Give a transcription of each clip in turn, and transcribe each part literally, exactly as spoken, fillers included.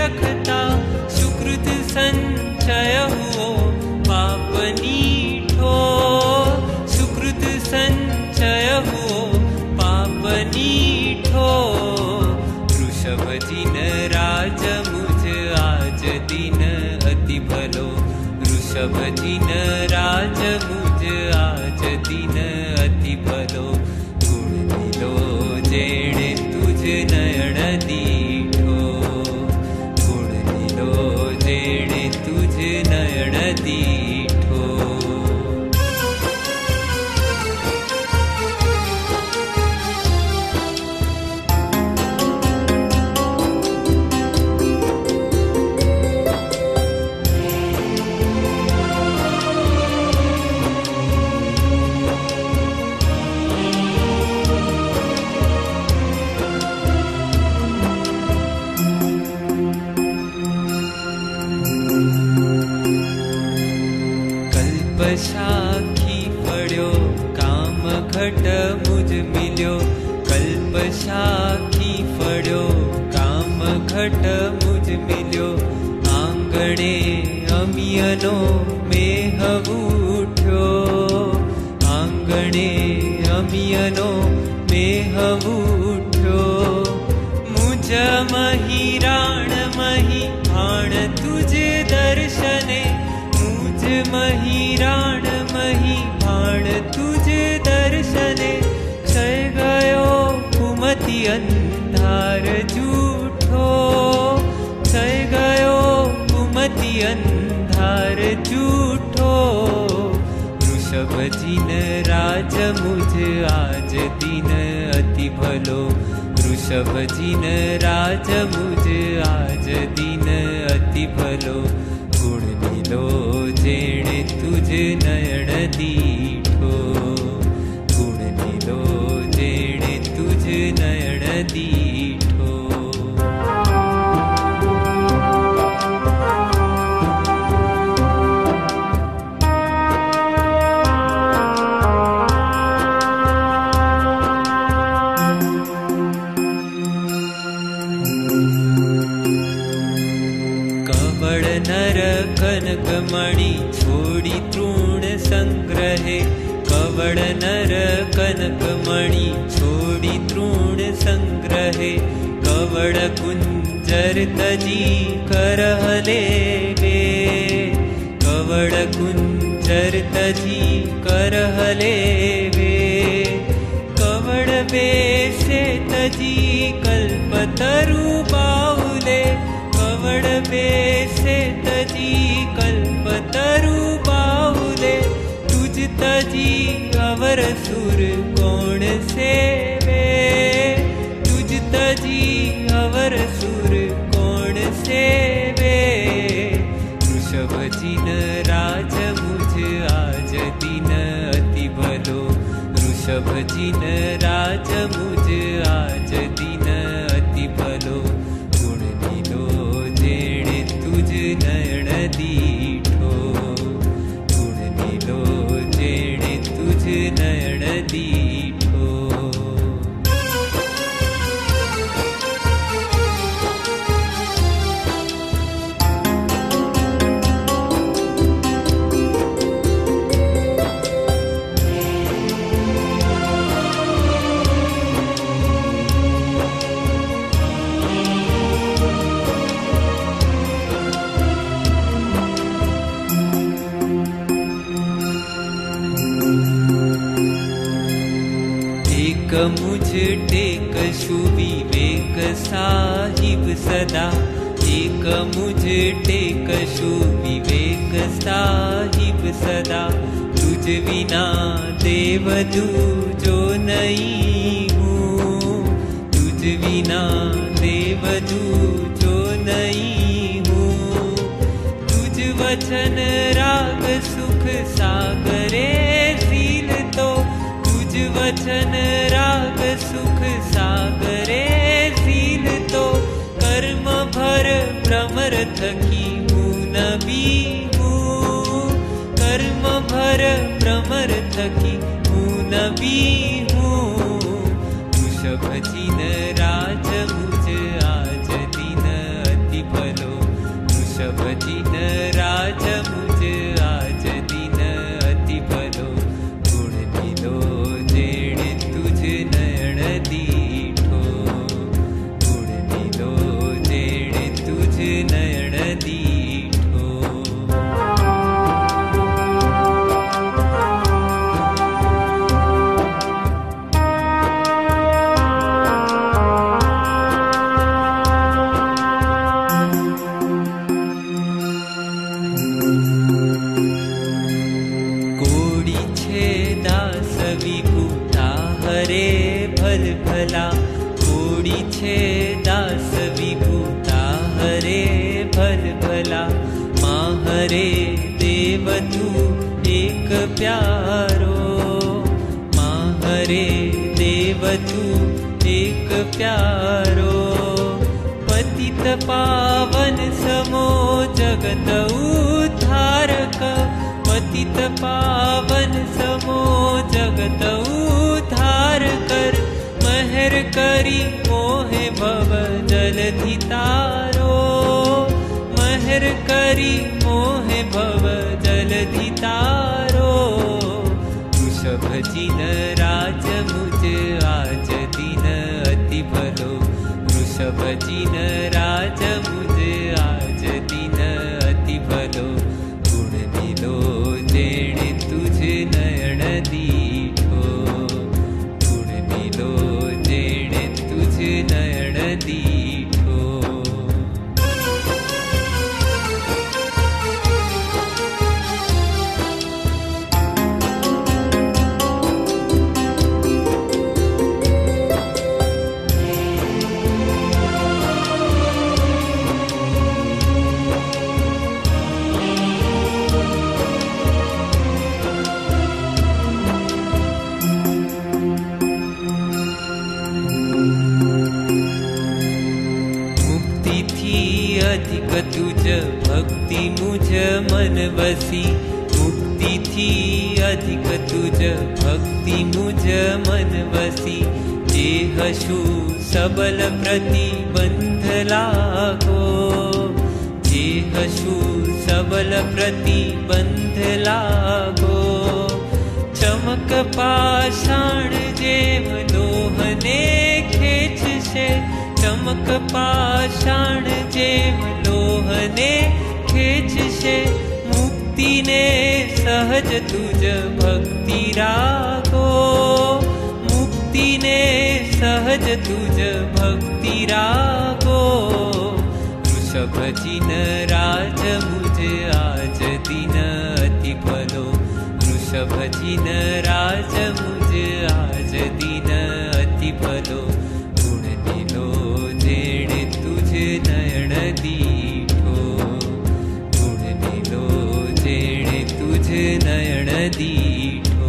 रखता सुकृत संचय हुओ पाप नीठो। सुकृत संचय हुओ पाप नीठो। वृषभ जिन राज मुझ आज दिन अति भलो। वृषभ जिन राज मुझ आज दिन अति भलो। गुण नीलो जेणे तुझ नयन दीठो। गुण नीलो जेणे तुझ नयन दीठो। साखी फड़्यो काम घट मुझ मिल्यो। कल्प साखी फड़्यो काम घट मुझ मिल्यो। आंगणे अमियनो मेह उठ्यो। आंगणे अमियनो मेह उठ्यो। मुझ मही राण मही भाण तुझ दर्शने। मुझ मही राण मही भाण तुझ दर्शने। क्षय गयो कुमति अंधार झूठो। क्षय गयो कुमति अंधार झूठो। वृषभ जिन राज मुझ आज दिन अति भलो। वृषभ जिन राज मुझ आज दिन अति भलो। गुण नीलो जेणे तुझ नयन दीठो। गुण नीलो जेणे तुझ नयन दीठो। कवड़ नर कनकमणि छोड़ी तृण संग्रहे। कवड़ नर कनकमणि छोड़ी तृण संग्रहे। कवड़ कुंजर तजी करहले वे। कवड़ कुंजर तजी करहले वे। कवड़ बेसे तजी कल्पतरु बाहुले। कवड़ बेसे तजी कल्पतरु बाहुले। तुझ तजी अवर सुर कौन सेवे। तुझ तजी अवर सुर कौन सेवे। वृषभ जिन राज मुझ आज दिन अति भलो। वृषभ जिन राज मुझ आज दिन अति भलो। गुण नीलो जेणे तुझ नयन दीठो। गुण नीलो जेणे तुझ नयन दीठो। मुझ टेक सुविवेक साहिब सदा। एक मुझ टेक सुविवेक साहिब सदा। तुझ विना देव दूजो नहीं हूँ। तुझ विना देव दूजो नहीं हूँ। तुझ वचन राग सुख सागरे सील तो। तुझ वचन राग सुख सागरे सील तो। कर्म भर भ्रमर थकी हूँ नबी हूँ। कर्म भर भ्रमर थकी हूँ नबी हूँ। वृषभ जिन राज मुझ आज दिन अति भलो। वृषभ जिन राज मुझ आज दिन अति भलो गुण नीलो जेण तुझ नयन दीठो गुण नीलो जेण तुझ नयन दीठो। कोड़ी छे दास विभूता हरे भल भला कोड़ी छे दास विभूता हरे भल भला माँ हरे देव तू एक प्यारो माँ हरे देव तू एक प्यारो पतित पावन समो जगत उद्धारक पतित पावन समो जगत उद्धार कर महर करी मोहे भव जलधि तारो महर करी मोहे भव जलधि तारो। वृषभ जिन राज मुझ आज दिन अति भलो वृषभ जिन राज मुझ आज दिन अति भलो गुण नीलो जेण तुझ नयन दीठो गुण नीलो जेण तुझ नयन दीठो। अधिक तुझ भक्ति मुझ मन बसी मुक्ति थी अधिक तुझ भक्ति मुझ मन बसी जे हशु सबल प्रतिबंध लागो जे हशु सबल प्रतिबंध लागो चमक पाषाण जेम लोहने खेच से चमक पाषाण जेम लोहने खेच से मुक्ति ने सहज तुझ भक्ति रागो मुक्ति ने सहज तुझ भक्ति रागो। वृषभ जिन राज मुझ आज दिन अति भलो वृषभ जिन राज मुझ आज दिन अति भलो गुण नीलो जेण तुझ नयन दीठो गुण नीलो जेण तुझ नयन दीठो।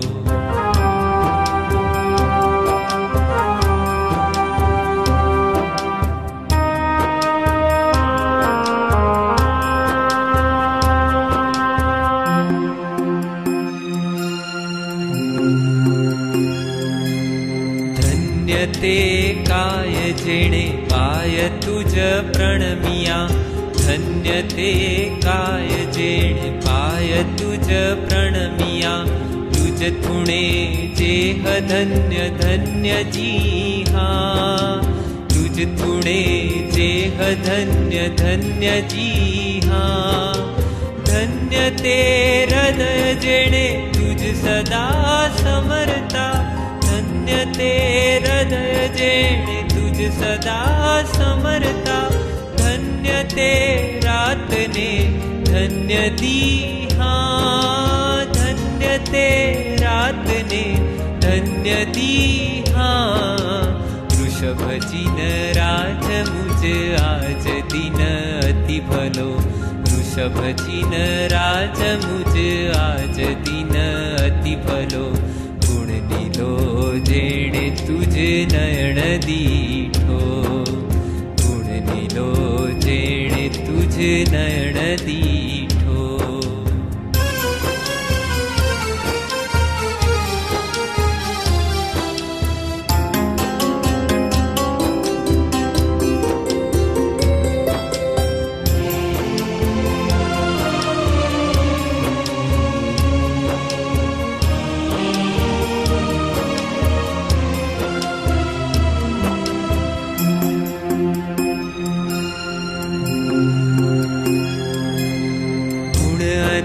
धन्य ते काय जेणे पाय तुझ प्रणमिया धन्य ते काय जेणे पाय तुझ प्रणमिया तुझ थुणे जेह धन्य धन्य जी हाँ तुझ थुणे जेह धन्य धन्य जी हाँ धन्य ते हृदय जेणे तुझ सदा समरता धन्य ते हृदय जेणे तुझ सदा समरता धन्य ते रात ने धन्य दी हाँ धन्य ते रात ने धन्य दी हाँ। वृषभ जिन राज मुझ आज दिन अति भलो वृषभ जिन राज मुझ आज दिन अति भलो गुण नीलो जेण तुझ नयन दीठो गुण नीलो जेण तुझ नयन दीठो।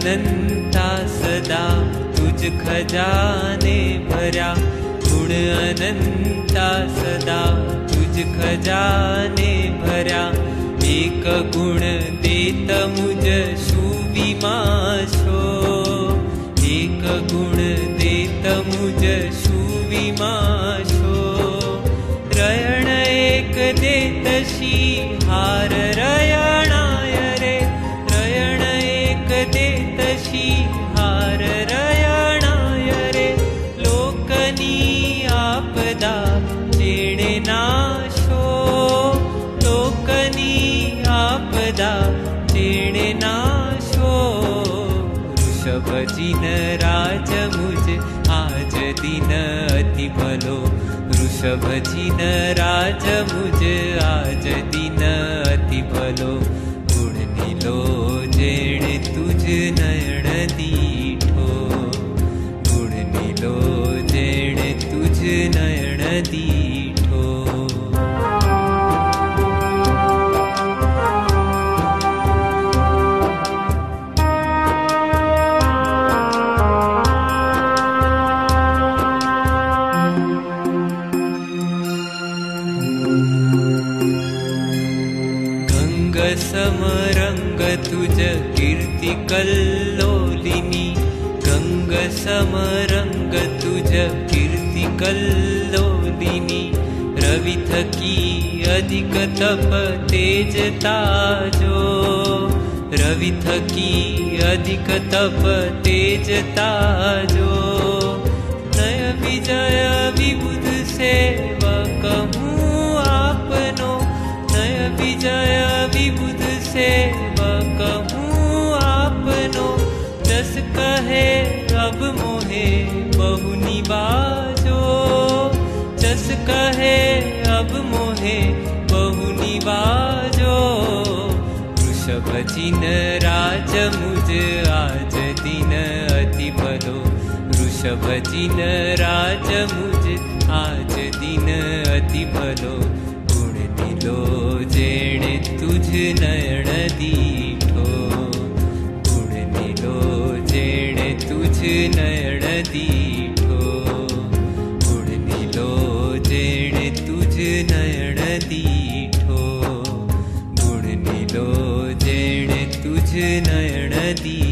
अनंता सदा तुझ खजाने भर्या, गुण अनंता सदा तुझ खजाने भर्या। एक गुण देत मुझ सुविमाशो, एक गुण देत मुझ सुविमाशो। रयण एक देतशी हार रयणाय रे, रयण एक देतशी हार रयणाय रे। लोकनी आपदा जेणे नाशो, लोकनी आपदा जेणे नाशो। ऋषभ जिन राज मुझ आज दिन अति भलो, ऋषभ जिन राज मुझ आज दिन अति भलो। गुण नीलो जेणे तुझ नयन दीठो, गुण नीलो जेणे तुझ नयन दीठो। समरंग तुझ कीर्ति कल्लोलिनी, गंग समरंग तुझ कीर्ति कल्लोलिनी। रवि थकी अधिक तप तेज ताजो, रवि थकी अधिक तप तेज ताजो। नय विजय विबुध सेवक हूँ आपनो, नय विजय विबुध सेवक हूँ आपनो। जस कहे अब मोहे बहु निवाजो, जस कहे अब मोहे बहु निवाजो। ऋषभ जिन राज मुझ आज दिन अति भलो, ऋषभ जिन राज मुझ आज दिन अति भलो। गुण नीलो जेणे तुझ नयन दीठो, गुण नीलो जेणे तुझ नयन दीठो, गुण नीलो जेणे तुझ नयन दीठो, गुण नीलो जेणे तुझ नयन दीठो।